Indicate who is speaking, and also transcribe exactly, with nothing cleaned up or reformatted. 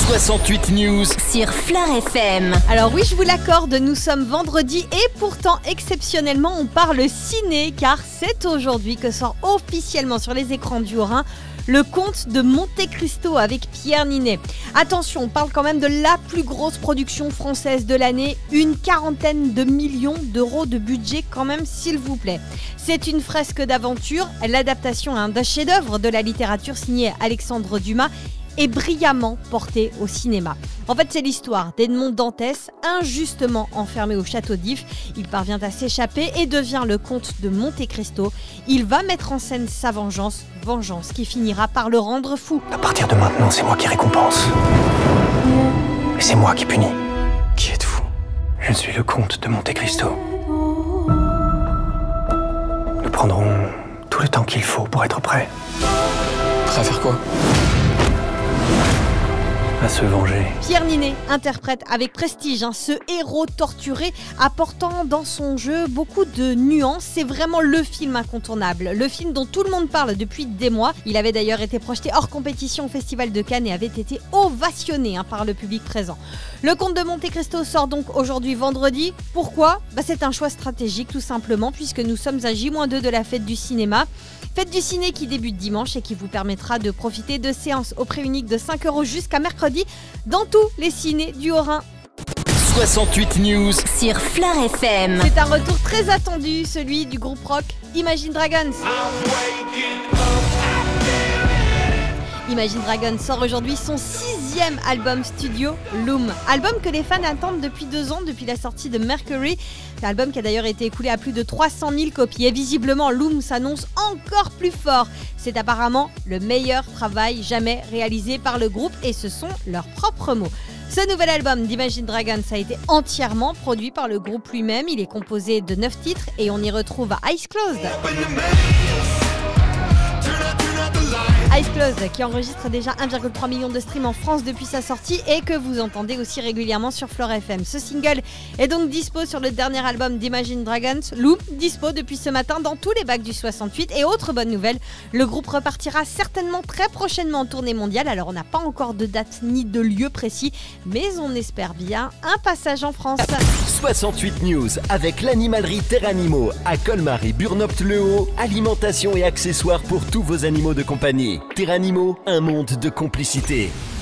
Speaker 1: soixante-huit News
Speaker 2: sur Fleur F M.
Speaker 3: Alors oui, je vous l'accorde, nous sommes vendredi et pourtant exceptionnellement on parle ciné car c'est aujourd'hui que sort officiellement sur les écrans du Haut-Rhin le Comte de Monte Cristo avec Pierre Niney. Attention, on parle quand même de la plus grosse production française de l'année, une quarantaine de millions d'euros de budget quand même, s'il vous plaît. C'est une fresque d'aventure, l'adaptation hein, d'un chef-d'œuvre de la littérature signé Alexandre Dumas est brillamment portée au cinéma. En fait, c'est l'histoire d'Edmond Dantès, injustement enfermé au château d'If. Il parvient à s'échapper et devient le comte de Monte Cristo. Il va mettre en scène sa vengeance, vengeance qui finira par le rendre fou.
Speaker 4: À partir de maintenant, c'est moi qui récompense. Et c'est moi qui punis. Qui êtes-vous ? Je suis le comte de Monte Cristo. Nous prendrons tout le temps qu'il faut pour être prêts.
Speaker 5: Prêt à faire quoi ?
Speaker 4: À se venger.
Speaker 3: Pierre Niney interprète avec prestige hein, ce héros torturé, apportant dans son jeu beaucoup de nuances. C'est vraiment le film incontournable, le film dont tout le monde parle depuis des mois. Il avait d'ailleurs été projeté hors compétition au Festival de Cannes et avait été ovationné hein, par le public présent. Le Comte de Monte Cristo sort donc aujourd'hui vendredi. Pourquoi ? Bah, c'est un choix stratégique tout simplement puisque nous sommes à J deux de la fête du cinéma. Fête du ciné qui débute dimanche et qui vous permettra de profiter de séances au prix unique de cinq euros jusqu'à mercredi dans tous les cinés du Haut-Rhin.
Speaker 1: soixante-huit News
Speaker 2: sur Fleur F M.
Speaker 3: C'est un retour très attendu, celui du groupe rock Imagine Dragons. Imagine Dragons sort aujourd'hui son sixième album studio, Loom. Album que les fans attendent depuis deux ans, depuis la sortie de Mercury. C'est un album qui a d'ailleurs été écoulé à plus de trois cent mille copies. Et visiblement, Loom s'annonce encore plus fort. C'est apparemment le meilleur travail jamais réalisé par le groupe et ce sont leurs propres mots. Ce nouvel album d'Imagine Dragons a été entièrement produit par le groupe lui-même. Il est composé de neuf titres et on y retrouve Eyes Closed. Eyes Closed qui enregistre déjà un virgule trois million de streams en France depuis sa sortie et que vous entendez aussi régulièrement sur Fleur F M. Ce single est donc dispo sur le dernier album d'Imagine Dragons, Loom, dispo depuis ce matin dans tous les bacs du soixante-huit. Et autre bonne nouvelle, le groupe repartira certainement très prochainement en tournée mondiale. Alors on n'a pas encore de date ni de lieu précis, mais on espère bien un passage en France.
Speaker 1: soixante-huit News avec l'animalerie Terranimo à Colmar et Burnopt-le-Haut. Alimentation et accessoires pour tous vos animaux de compagnie. Terranimo, un monde de complicité.